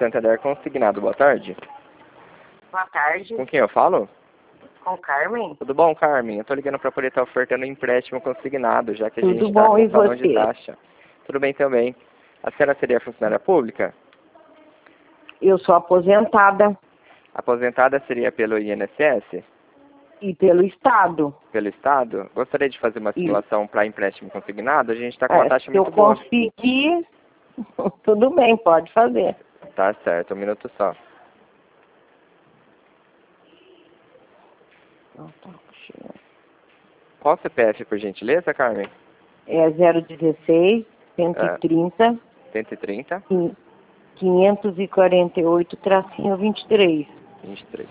Santander consignado. Boa tarde. Boa tarde. Com quem eu falo? Com Carmen. Tudo bom, Carmen? Eu tô ligando para poder estar ofertando um empréstimo consignado, já que a Tudo gente bom, está e com salão de você? taxa. Tudo bem também. A senhora seria funcionária pública? Eu sou aposentada Aposentada seria pelo INSS? e pelo Estado. Pelo Estado? Gostaria de fazer uma E, simulação para empréstimo consignado? A gente está com uma taxa se eu muito boa. conseguir, tudo bem, pode fazer. Tá certo, um minuto só. Qual o CPF, por gentileza, Carmen? É 016 130 130 548-23. 23.